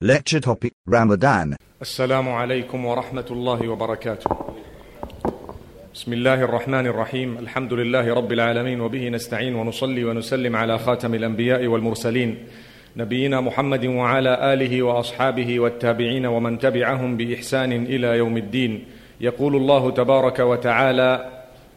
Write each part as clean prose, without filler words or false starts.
Lecture topic, Ramadan. السلام عليكم ورحمة الله وبركاته. بسم الله الرحمن الرحيم. الحمد لله رب العالمين وبه نستعين ونصلي ونسلم على خاتم الأنبياء والمرسلين نبينا محمد وعلى آله وأصحابه والتابعين ومن تبعهم بإحسان إلى يوم الدين. يقول الله تبارك وتعالى: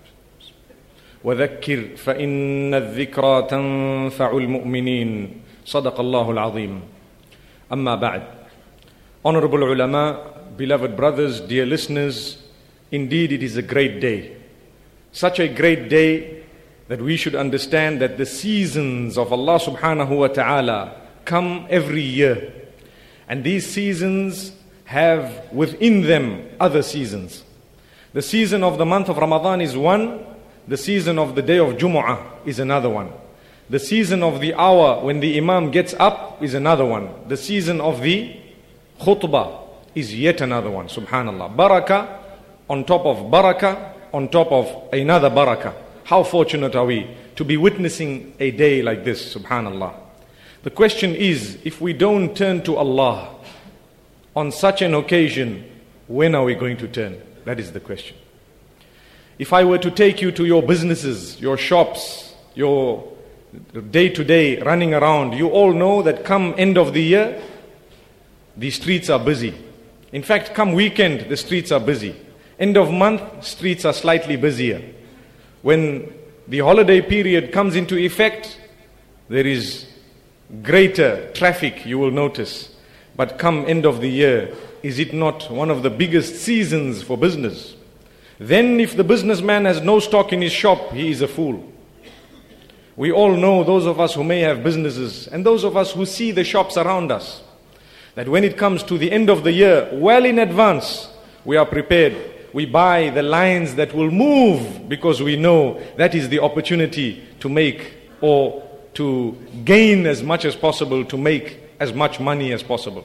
وذكر فإن الذكرى تنفع المؤمنين. صدق الله العظيم. Amma ba'd. Honorable ulama, beloved brothers, dear listeners, indeed it is a great day. Such a great day that we should understand that the seasons of Allah subhanahu wa ta'ala come every year. And these seasons have within them other seasons. The season of the month of Ramadan is one. The season of the day of Jumu'ah is another one. The season of the hour when the Imam gets up is another one. The season of the khutbah is yet another one. Subhanallah. Barakah on top of barakah on top of another barakah. How fortunate are we to be witnessing a day like this. Subhanallah. The question is, if we don't turn to Allah on such an occasion, when are we going to turn? That is the question. If I were to take you to your businesses, your shops, your day-to-day running around, you all know that come end of the year, the streets are busy. In fact, come weekend, the streets are busy. End of month, streets are slightly busier. When the holiday period comes into effect, there is greater traffic, you will notice. But come end of the year, is it not one of the biggest seasons for business? Then if the businessman has no stock in his shop, he is a fool. We all know, those of us who may have businesses and those of us who see the shops around us, that when it comes to the end of the year, well in advance, we are prepared. We buy the lines that will move because we know that is the opportunity to make or to gain as much as possible, to make as much money as possible.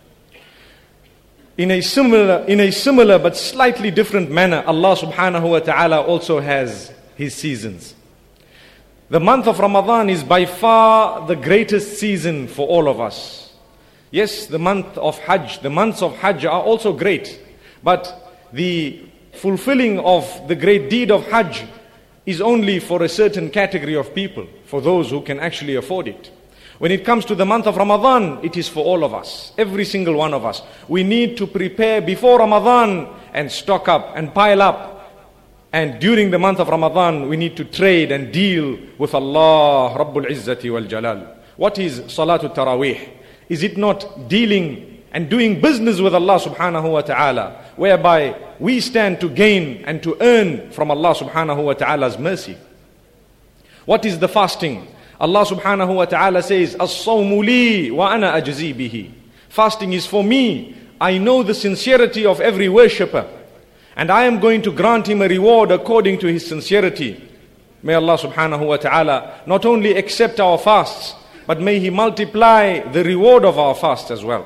In a similar but slightly different manner, Allah subhanahu wa ta'ala also has His seasons. The month of Ramadan is by far the greatest season for all of us. Yes, the month of Hajj, the months of Hajj are also great. But the fulfilling of the great deed of Hajj is only for a certain category of people, for those who can actually afford it. When it comes to the month of Ramadan, it is for all of us, every single one of us. We need to prepare before Ramadan and stock up and pile up. And during the month of Ramadan, we need to trade and deal with Allah Rabbul Izzati wal Jalal. What is Salatul Taraweeh? Is it not dealing and doing business with Allah subhanahu wa ta'ala, whereby we stand to gain and to earn from Allah subhanahu wa ta'ala's mercy? What is the fasting? Allah subhanahu wa ta'ala says, As-sawmu li wa ana ajzi bihi. Fasting is for me. I know the sincerity of every worshipper, and I am going to grant him a reward according to his sincerity. May Allah subhanahu wa ta'ala not only accept our fasts, but may He multiply the reward of our fast as well.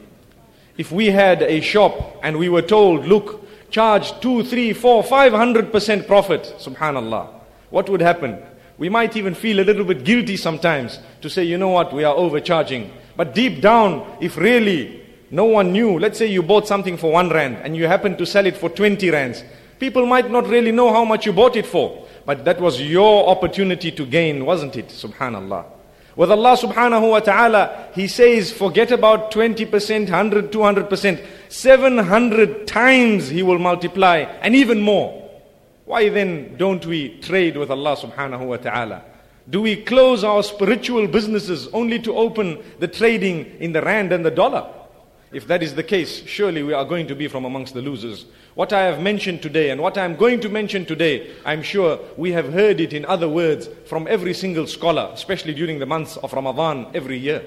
If we had a shop and we were told, look, charge 2, 3, 4, 500% profit, subhanallah, what would happen? We might even feel a little bit guilty sometimes to say, you know what, we are overcharging. But deep down, if really no one knew, let's say you bought something for 1 rand and you happen to sell it for 20 rands. People might not really know how much you bought it for, but that was your opportunity to gain, wasn't it? Subhanallah. With Allah subhanahu wa ta'ala, He says, forget about 20%, 100, 200%, 700 times He will multiply, and even more. Why then don't we trade with Allah subhanahu wa ta'ala? Do we close our spiritual businesses only to open the trading in the rand and the dollar? If that is the case, surely we are going to be from amongst the losers. What I have mentioned today and what I am going to mention today, I am sure we have heard it in other words from every single scholar, especially during the months of Ramadan every year.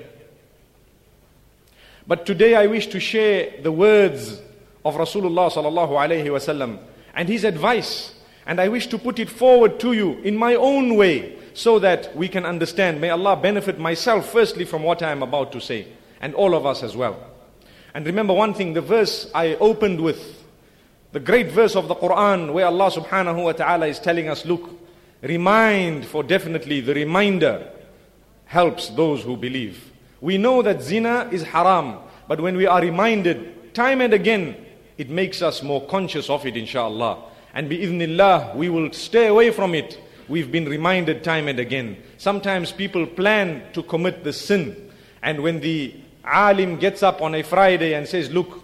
But today I wish to share the words of Rasulullah sallallahu alayhi wasallam and his advice, and I wish to put it forward to you in my own way so that we can understand. May Allah benefit myself firstly from what I am about to say, and all of us as well. And remember one thing, the verse I opened with, the great verse of the Quran where Allah subhanahu wa ta'ala is telling us, look, remind, for definitely the reminder helps those who believe. We know that zina is haram, But when we are reminded time and again, it makes us more conscious of it, inshallah. And bi'idhnillah, we will stay away from it. We've been reminded time and again. Sometimes people plan to commit the sin. And when the alim gets up on a Friday and says, look,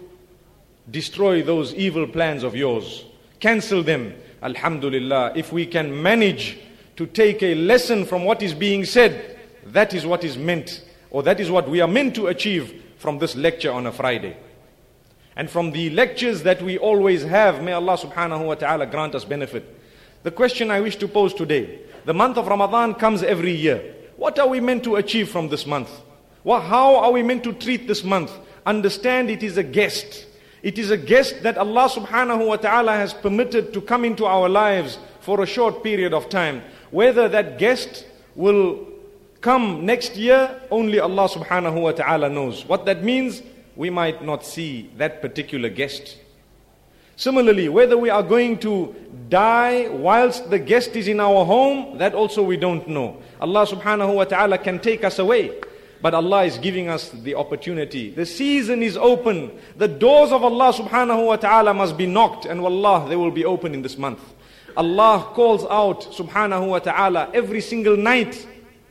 destroy those evil plans of yours, cancel them. Alhamdulillah, if we can manage to take a lesson from what is being said, that is what is meant, or that is what we are meant to achieve from this lecture on a Friday. And from the lectures that we always have, may Allah subhanahu wa ta'ala grant us benefit. The question I wish to pose today, the month of Ramadan comes every year. What are we meant to achieve from this month? How are we meant to treat this month? Understand it is a guest. It is a guest that Allah subhanahu wa ta'ala has permitted to come into our lives for a short period of time. Whether that guest will come next year, only Allah subhanahu wa ta'ala knows. What that means, we might not see that particular guest. Similarly, whether we are going to die whilst the guest is in our home, that also we don't know. Allah subhanahu wa ta'ala can take us away. But Allah is giving us the opportunity. The season is open. The doors of Allah subhanahu wa ta'ala must be knocked, and wallah, they will be open in this month. Allah calls out subhanahu wa ta'ala every single night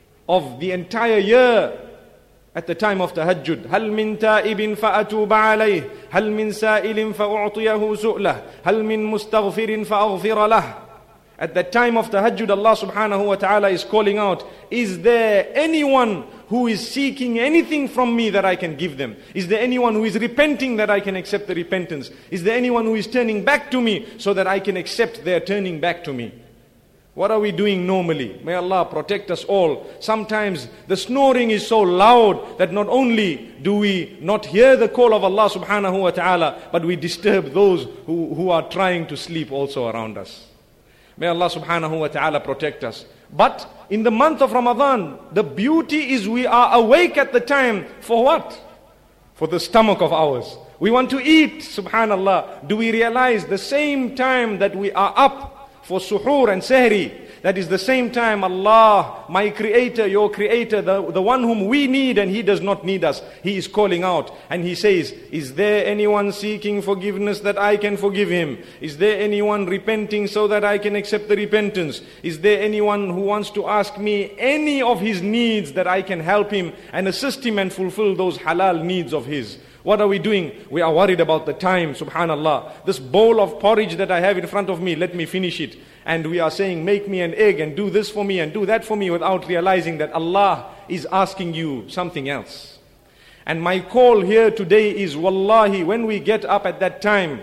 of the entire year at the time of tahajjud. هَلْ مِن تَائِبٍ فَأَتُوبَ عَلَيْهِ هَلْ مِن سَائِلٍ فَأُعْطِيَهُ سُؤْلَهُ هَلْ مِن مُسْتَغْفِرٍ فَأَغْفِرَ لَهُ. At that time of tahajjud, Allah subhanahu wa ta'ala is calling out, is there anyone who is seeking anything from me that I can give them? Is there anyone who is repenting that I can accept the repentance? Is there anyone who is turning back to me so that I can accept their turning back to me? What are we doing normally? May Allah protect us all. Sometimes the snoring is so loud that not only do we not hear the call of Allah subhanahu wa ta'ala, but we disturb those who are trying to sleep also around us. May Allah subhanahu wa ta'ala protect us. But in the month of Ramadan, the beauty is we are awake at the time for what? For the stomach of ours. We want to eat, subhanallah. Do we realize the same time that we are up for suhoor and sehri, that is the same time Allah, my creator, your creator, the one whom we need and he does not need us, he is calling out and he says, is there anyone seeking forgiveness that I can forgive him? Is there anyone repenting so that I can accept the repentance? Is there anyone who wants to ask me any of his needs that I can help him and assist him and fulfill those halal needs of his? What are we doing? We are worried about the time, subhanallah. This bowl of porridge that I have in front of me, let me finish it. And we are saying, make me an egg and do this for me and do that for me, without realizing that Allah is asking you something else. And my call here today is, wallahi, when we get up at that time,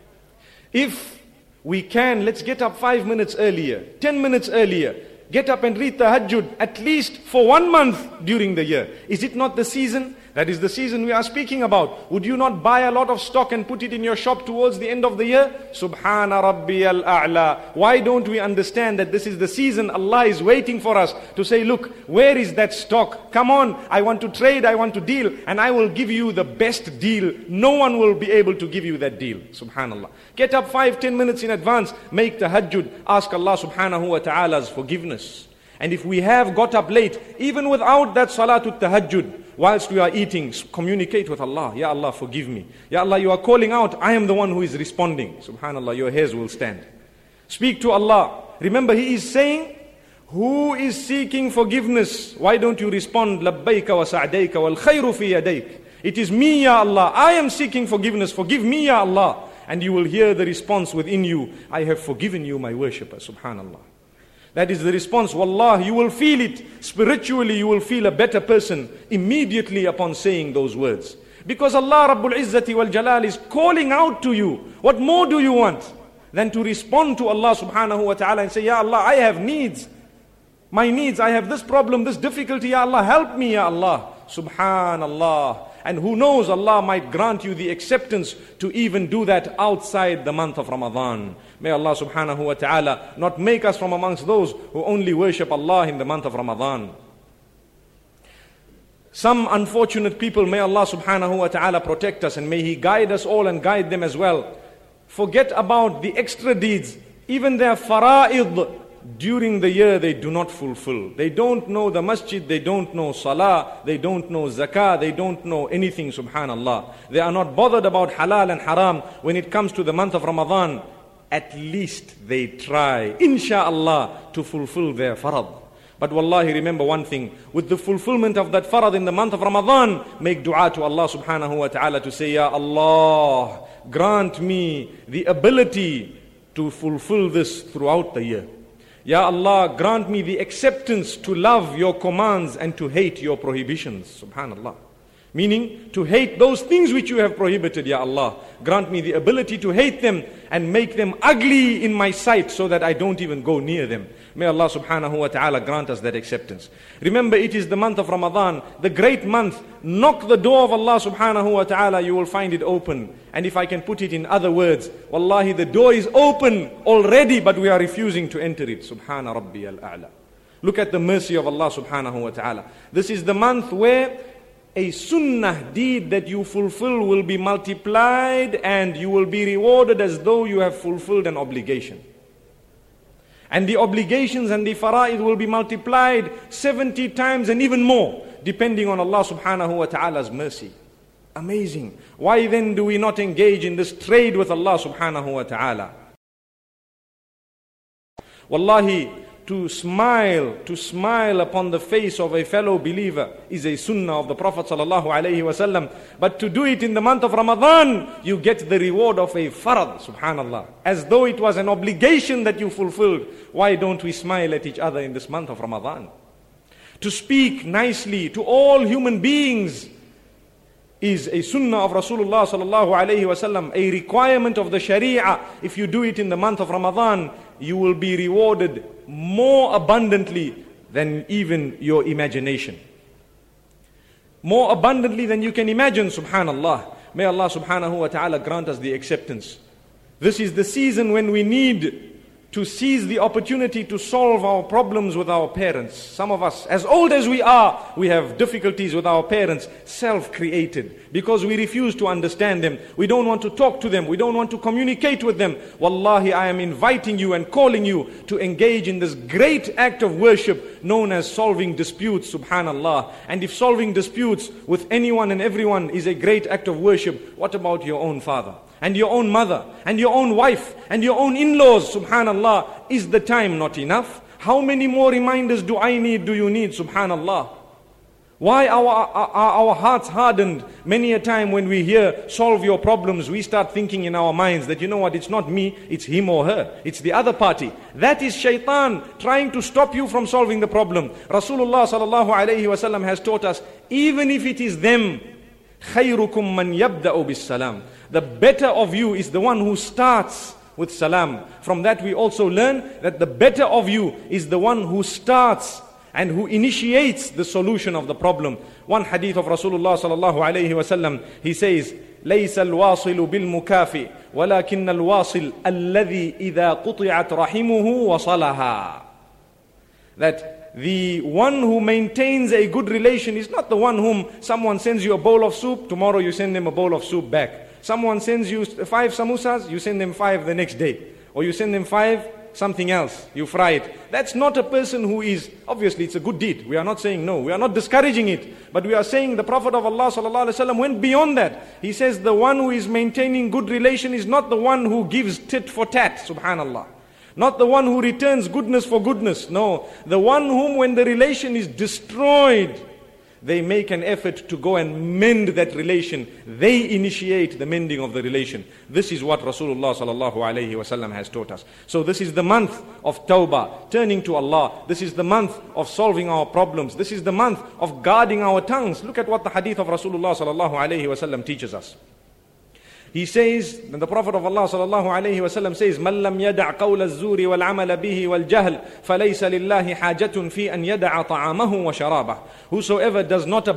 if we can, let's get up 5 minutes earlier, 10 minutes earlier. Get up and read tahajjud at least for 1 month during the year. Is it not the season? That is the season we are speaking about. Would you not buy a lot of stock and put it in your shop towards the end of the year? Subhana Rabbiyal A'la. Why don't we understand that this is the season Allah is waiting for us to say, look, where is that stock? Come on, I want to trade, I want to deal, and I will give you the best deal. No one will be able to give you that deal. Subhanallah. Get up 5-10 minutes in advance, make tahajjud, ask Allah subhanahu wa ta'ala's forgiveness. And if we have got up late, even without that salatul tahajjud, whilst we are eating, communicate with Allah. Ya Allah, forgive me. Ya Allah, you are calling out, I am the one who is responding. Subhanallah, your hairs will stand. Speak to Allah. Remember, He is saying, who is seeking forgiveness? Why don't you respond, labbayka wa sa'dayka wal khayru fi yadayk. It is me, Ya Allah. I am seeking forgiveness. Forgive me, Ya Allah. And you will hear the response within you. I have forgiven you, my worshipper. Subhanallah. That is the response. Wallah, you will feel it. Spiritually, you will feel a better person immediately upon saying those words. Because Allah Rabbul Izzati wal Jalal is calling out to you. What more do you want than to respond to Allah subhanahu wa ta'ala and say, Ya Allah, I have needs. My needs, I have this problem, this difficulty. Ya Allah, help me, Ya Allah. Subhanallah. And who knows, Allah might grant you the acceptance to even do that outside the month of Ramadan. May Allah subhanahu wa ta'ala not make us from amongst those who only worship Allah in the month of Ramadan. Some unfortunate people, may Allah subhanahu wa ta'ala protect us and may He guide us all and guide them as well. Forget about the extra deeds, even their fara'id, during the year they do not fulfill. They don't know the masjid, they don't know salah, they don't know zakah, they don't know anything, subhanallah. They are not bothered about halal and haram when it comes to the month of Ramadan. At least they try, insha'Allah, to fulfill their farad. But wallahi, remember one thing, with the fulfillment of that farad in the month of Ramadan, make dua to Allah subhanahu wa ta'ala to say, Ya Allah, grant me the ability to fulfill this throughout the year. Ya Allah, grant me the acceptance to love your commands and to hate your prohibitions. Subhanallah. Meaning, to hate those things which you have prohibited, Ya Allah. Grant me the ability to hate them and make them ugly in my sight so that I don't even go near them. May Allah subhanahu wa ta'ala grant us that acceptance. Remember, it is the month of Ramadan, the great month. Knock the door of Allah subhanahu wa ta'ala, you will find it open. And if I can put it in other words, wallahi, the door is open already, but we are refusing to enter it. Subhana Rabbi al-A'la. Look at the mercy of Allah subhanahu wa ta'ala. This is the month where a sunnah deed that you fulfill will be multiplied and you will be rewarded as though you have fulfilled an obligation. And the obligations and the fara'id will be multiplied 70 times and even more, depending on Allah subhanahu wa ta'ala's mercy. Amazing. Why then do we not engage in this trade with Allah subhanahu wa ta'ala? Wallahi, to smile upon the face of a fellow believer is a sunnah of the Prophet sallallahu alaihi wasallam. But to do it in the month of Ramadan, you get the reward of a farad, subhanallah. As though it was an obligation that you fulfilled. Why don't we smile at each other in this month of Ramadan? To speak nicely to all human beings is a sunnah of Rasulullah sallallahu alaihi wasallam, a requirement of the Sharia. If you do it in the month of Ramadan, you will be rewarded more abundantly than even your imagination. More abundantly than you can imagine, subhanallah. May Allah subhanahu wa ta'ala grant us the acceptance. This is the season when we need to seize the opportunity to solve our problems with our parents. Some of us, as old as we are, we have difficulties with our parents, self-created, because we refuse to understand them. We don't want to talk to them. We don't want to communicate with them. Wallahi, I am inviting you and calling you to engage in this great act of worship known as solving disputes, subhanallah. And if solving disputes with anyone and everyone is a great act of worship, what about your own father? And your own mother, and your own wife, and your own in-laws, subhanallah. Is the time not enough? How many more reminders do you need, subhanallah? Why are our hearts hardened? Many a time when we hear, solve your problems, we start thinking in our minds that, you know what, it's not me, it's him or her, it's the other party. That is shaitan trying to stop you from solving the problem. Rasulullah sallallahu alayhi wasallam has taught us, even if it is them, خَيْرُكُمْ مَنْ يَبْدَأُ بِالسَّلَامِ. The better of you is the one who starts with salam. From that we also learn that the better of you is the one who starts and who initiates the solution of the problem. One hadith of Rasulullah sallallahu alayhi wasallam, he says, ليس الواصل بالمكافئ ولكن الواصل الذي إذا قطعت رحمه وصلها. That the one who maintains a good relation is not the one whom someone sends you a bowl of soup, tomorrow you send them a bowl of soup back. Someone sends you 5 samosas, you send them 5 the next day. Or you send them 5 something else, you fry it. That's not a person who is, obviously it's a good deed. We are not saying no, we are not discouraging it. But we are saying the Prophet of Allah sallallahu alaihi wasallam went beyond that. He says the one who is maintaining good relation is not the one who gives tit for tat, subhanallah. Not the one who returns goodness for goodness. No, the one whom when the relation is destroyed, they make an effort to go and mend that relation. They initiate the mending of the relation. This is what Rasulullah sallallahu alayhi wasallam has taught us. So this is the month of tawbah, turning to Allah. This is the month of solving our problems. This is the month of guarding our tongues. Look at what the hadith of Rasulullah sallallahu alayhi wasallam teaches us. He says, and the Prophet of Allah sallallahu alayhi wasallam says, مَنْ لَمْ يَدَعْ قَوْلَ الزُّورِ وَالْعَمَلَ بِهِ وَالْجَهْلِ فَلَيْسَ لِلَّهِ حَاجَةٌ فِي أَنْ يَدَعَ طَعَامَهُ وَشَرَابَهُ. Whosoever does not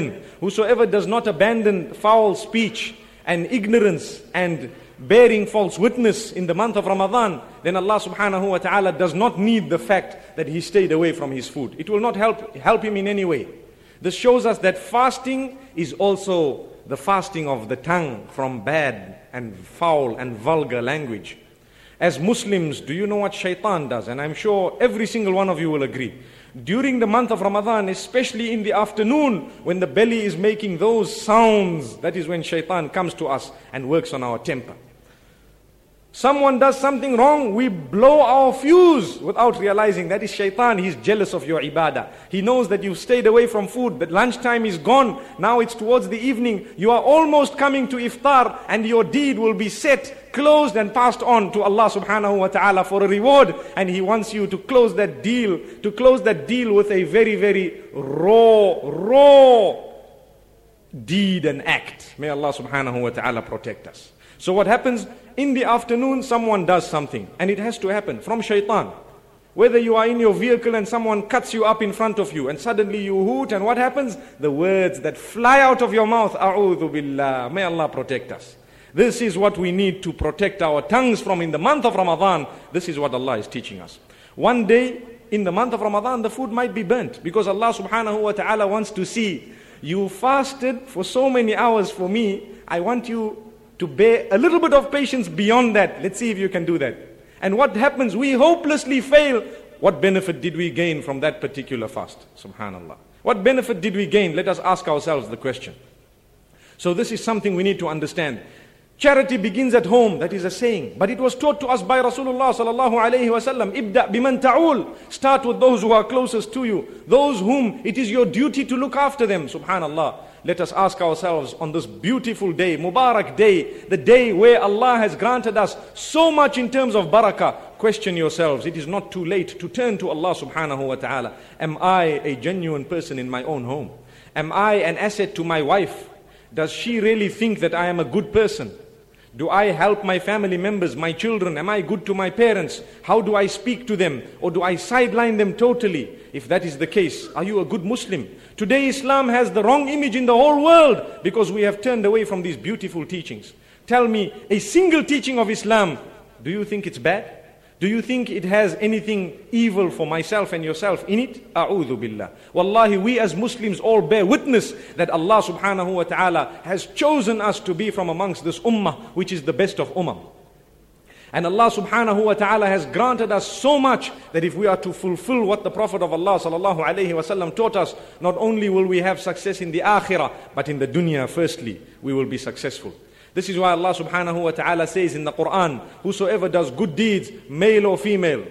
abandon foul speech and ignorance and bearing false witness in the month of Ramadan, then Allah subhanahu wa ta'ala does not need the fact that he stayed away from his food. It will not help him in any way. This shows us that fasting is also the fasting of the tongue from bad and foul and vulgar language. As Muslims, do you know what shaitan does? And I'm sure every single one of you will agree. During the month of Ramadan, especially in the afternoon, when the belly is making those sounds, that is when shaitan comes to us and works on our temper. Someone does something wrong, we blow our fuse without realizing that is shaitan. He's jealous of your ibadah. He knows that you've stayed away from food, that lunchtime is gone. Now it's towards the evening. You are almost coming to iftar and your deed will be set, closed and passed on to Allah subhanahu wa ta'ala for a reward. And He wants you to close that deal, with a very, very raw deed and act. May Allah subhanahu wa ta'ala protect us. So what happens? In the afternoon, someone does something, and it has to happen from shaitan. Whether you are in your vehicle and someone cuts you up in front of you, and suddenly you hoot, and what happens? The words that fly out of your mouth, A'udhu Billah. May Allah protect us. This is what we need to protect our tongues from in the month of Ramadan. This is what Allah is teaching us. One day, in the month of Ramadan, the food might be burnt, because Allah subhanahu wa ta'ala wants to see, you fasted for so many hours for me, I want you to bear a little bit of patience beyond that. Let's see if you can do that. And what happens? We hopelessly fail. What benefit did we gain from that particular fast? Subhanallah. What benefit did we gain? Let us ask ourselves the question. So this is something we need to understand. Charity begins at home, that is a saying. But it was taught to us by Rasulullah sallallahu alayhi wa sallam. Ibda biman ta'ul. Start with those who are closest to you. Those whom it is your duty to look after them. Subhanallah. Let us ask ourselves on this beautiful day, Mubarak day, the day where Allah has granted us so much in terms of barakah. Question yourselves, it is not too late to turn to Allah subhanahu wa ta'ala. Am I a genuine person in my own home? Am I an asset to my wife? Does she really think that I am a good person? Do I help my family members, my children? Am I good to my parents? How do I speak to them? Or do I sideline them totally? If that is the case, are you a good Muslim? Today Islam has the wrong image in the whole world because we have turned away from these beautiful teachings. Tell me, a single teaching of Islam, do you think it's bad? Do you think it has anything evil for myself and yourself in it? A'udhu billah. Wallahi, we as Muslims all bear witness that Allah subhanahu wa ta'ala has chosen us to be from amongst this ummah, which is the best of ummah. And Allah subhanahu wa ta'ala has granted us so much that if we are to fulfill what the Prophet of Allah sallallahu alayhi wa sallam taught us, not only will we have success in the akhirah, but in the dunya firstly, we will be successful. This is why Allah subhanahu wa ta'ala says in the Quran, whosoever does good deeds, male or female,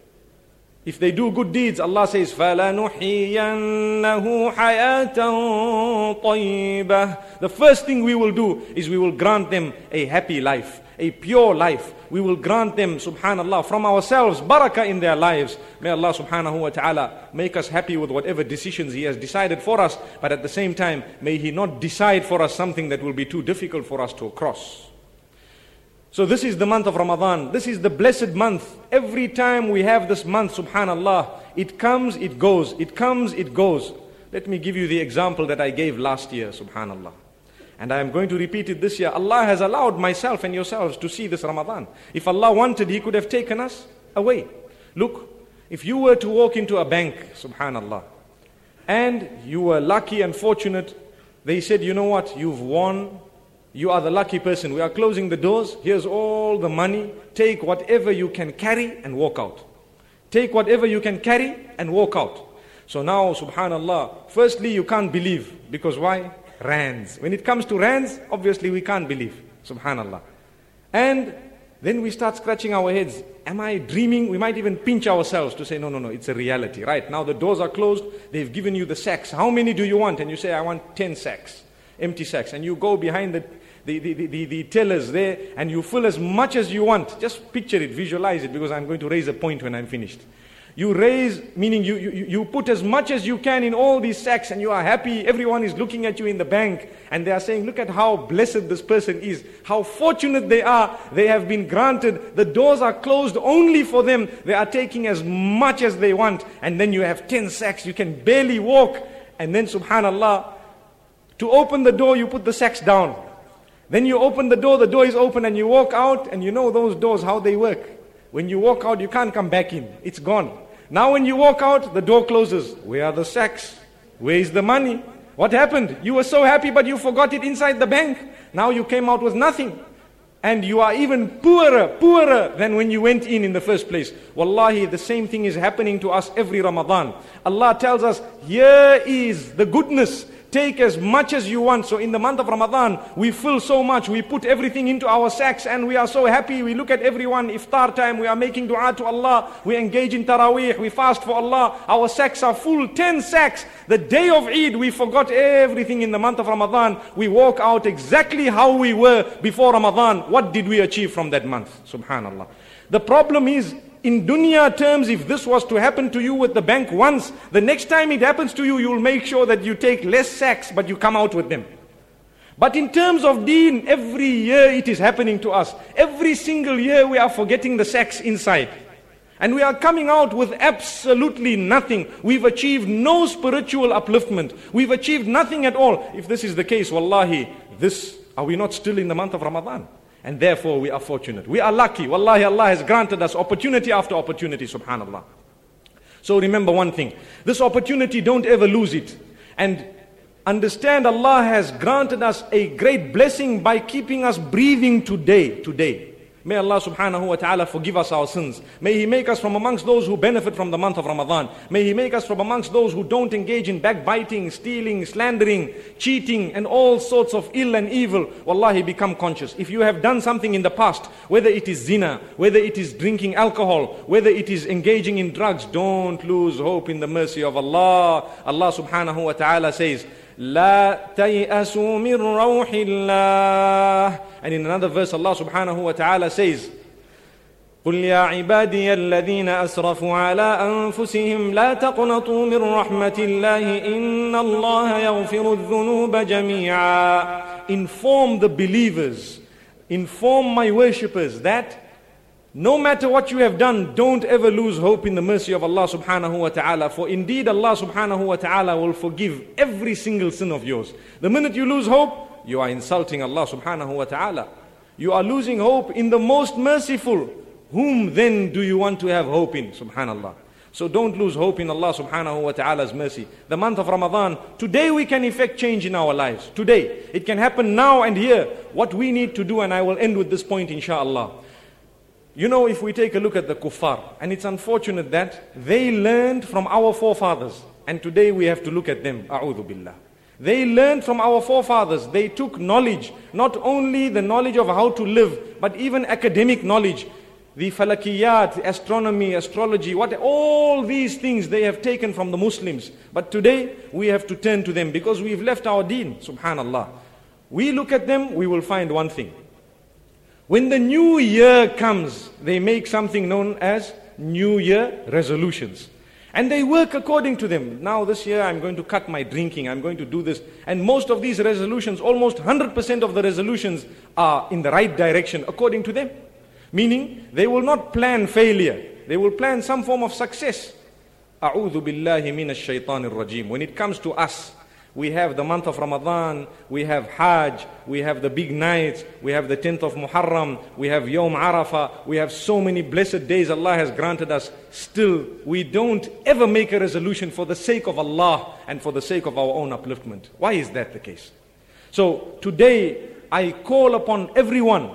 if they do good deeds, Allah says, فَلَنُحِيَنَّهُ حَيَاةً طَيِّبَةً. The first thing we will do is we will grant them a happy life, a pure life. We will grant them, subhanallah, from ourselves, barakah in their lives. May Allah subhanahu wa ta'ala make us happy with whatever decisions He has decided for us, but at the same time, may He not decide for us something that will be too difficult for us to cross. So this is the month of Ramadan. This is the blessed month. Every time we have this month, subhanallah, it comes, it goes. It comes, it goes. Let me give you the example that I gave last year, subhanallah. And I am going to repeat it this year. Allah has allowed myself and yourselves to see this Ramadan. If Allah wanted, He could have taken us away. Look, if you were to walk into a bank, subhanallah, and you were lucky and fortunate, they said, you know what, you've won. You are the lucky person. We are closing the doors. Here's all the money. Take whatever you can carry and walk out. Take whatever you can carry and walk out. So now, subhanallah, firstly you can't believe. Because why? Rands. When it comes to rands, obviously we can't believe. Subhanallah. And then we start scratching our heads. Am I dreaming? We might even pinch ourselves to say, no, it's a reality. Right, now the doors are closed. They've given you the sacks. How many do you want? And you say, I want 10 sacks. Empty sacks. And you go behind the tellers there and you fill as much as you want. Just picture it, visualize it, because I'm going to raise a point when I'm finished. You raise, meaning you put as much as you can in all these sacks and you are happy. Everyone is looking at you in the bank and they are saying, look at how blessed this person is. How fortunate they are. They have been granted. The doors are closed only for them. They are taking as much as they want. And then you have 10 sacks. You can barely walk. And then subhanallah, to open the door, you put the sacks down. Then you open the door is open and you walk out, and you know those doors, how they work. When you walk out, you can't come back in. It's gone. Now when you walk out, the door closes. Where are the sacks? Where is the money? What happened? You were so happy, but you forgot it inside the bank. Now you came out with nothing. and you are even poorer than when you went in the first place. Wallahi, the same thing is happening to us every Ramadan. Allah tells us, here is the goodness. Take as much as you want. So in the month of Ramadan, we fill so much. We put everything into our sacks and we are so happy. We look at everyone, iftar time, we are making dua to Allah. We engage in taraweeh, we fast for Allah. Our sacks are full, 10 sacks. The day of Eid, we forgot everything in the month of Ramadan. We walk out exactly how we were before Ramadan. What did we achieve from that month? Subhanallah. The problem is, in dunya terms, if this was to happen to you with the bank once, the next time it happens to you, you'll make sure that you take less sacks, but you come out with them. But in terms of deen, every year it is happening to us. Every single year we are forgetting the sacks inside. And we are coming out with absolutely nothing. We've achieved no spiritual upliftment. We've achieved nothing at all. If this is the case, wallahi, are we not still in the month of Ramadan? And therefore we are fortunate. We are lucky. Wallahi, Allah has granted us opportunity after opportunity, subhanallah. So remember one thing. This opportunity, don't ever lose it. And understand, Allah has granted us a great blessing by keeping us breathing today. May Allah subhanahu wa ta'ala forgive us our sins. May He make us from amongst those who benefit from the month of Ramadan. May He make us from amongst those who don't engage in backbiting, stealing, slandering, cheating and all sorts of ill and evil. Wallahi, become conscious. If you have done something in the past, whether it is zina, whether it is drinking alcohol, whether it is engaging in drugs, don't lose hope in the mercy of Allah. Allah subhanahu wa ta'ala says, لا تيأسوا من روح الله. And in another verse Allah subhanahu wa ta'ala says, قل يا عبادي الذين أسرفوا على أنفسهم لا تقنطوا من رحمة الله إن الله يغفر الذنوب جميعا. Inform the believers, inform my worshippers that no matter what you have done, don't ever lose hope in the mercy of Allah subhanahu wa ta'ala. For indeed Allah subhanahu wa ta'ala will forgive every single sin of yours. The minute you lose hope, you are insulting Allah subhanahu wa ta'ala. You are losing hope in the most merciful. Whom then do you want to have hope in? Subhanallah. So don't lose hope in Allah subhanahu wa ta'ala's mercy. The month of Ramadan, today we can effect change in our lives. Today. It can happen now and here. What we need to do, and I will end with this point inshallah. You know, if we take a look at the kuffar, and it's unfortunate that they learned from our forefathers, and today we have to look at them. A'udhu billah. They learned from our forefathers. They took knowledge, not only the knowledge of how to live, but even academic knowledge. The falakiyat, astronomy, astrology, all these things they have taken from the Muslims. But today we have to turn to them because we've left our deen. Subhanallah. We look at them, we will find one thing. When the new year comes, they make something known as New Year resolutions. And they work according to them. Now this year I'm going to cut my drinking, I'm going to do this. And most of these resolutions, almost 100% of the resolutions are in the right direction according to them. Meaning, they will not plan failure. They will plan some form of success. A'udhu billahi minash shaitanir rajim. When it comes to us, we have the month of Ramadan, we have Hajj, we have the big nights, we have the 10th of Muharram, we have Yawm Arafah, we have so many blessed days Allah has granted us. Still, we don't ever make a resolution for the sake of Allah and for the sake of our own upliftment. Why is that the case? So, today, I call upon everyone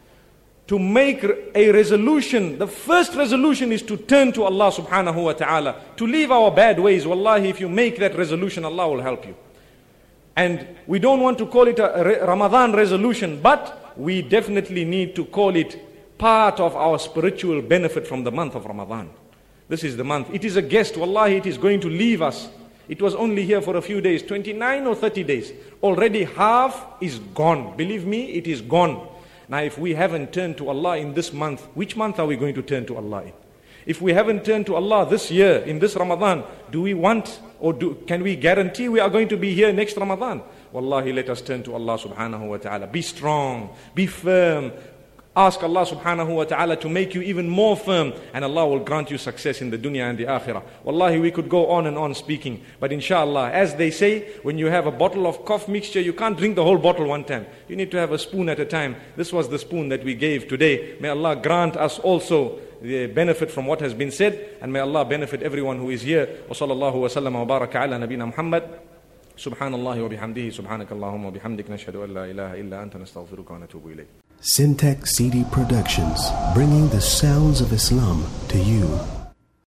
to make a resolution. The first resolution is to turn to Allah subhanahu wa ta'ala, to leave our bad ways. Wallahi, if you make that resolution, Allah will help you. And we don't want to call it a Ramadan resolution, but we definitely need to call it part of our spiritual benefit from the month of Ramadan. This is the month. It is a guest. Wallahi, it is going to leave us. It was only here for a few days, 29 or 30 days. Already half is gone. Believe me, it is gone. Now if we haven't turned to Allah in this month, which month are we going to turn to Allah in? If we haven't turned to Allah this year, in this Ramadan, do we want or can we guarantee we are going to be here next Ramadan? Wallahi, let us turn to Allah subhanahu wa ta'ala. Be strong, be firm. Ask Allah subhanahu wa ta'ala to make you even more firm, and Allah will grant you success in the dunya and the akhirah. Wallahi, we could go on and on speaking, but inshallah, as they say, when you have a bottle of cough mixture, you can't drink the whole bottle one time. You need to have a spoon at a time. This was the spoon that we gave today. May Allah grant us also the benefit from what has been said, and may Allah benefit everyone who is here. Wa sallallahu wa sallam wa baraka ala nabina Muhammad. Subhanallah wa bihamdihi, subhanakallahumma wa bihamdik, nashhadu an la ilaha illa anta, nastaghfiruka wa natubu ilayk. Syntax CD Productions, bringing the sounds of Islam to you.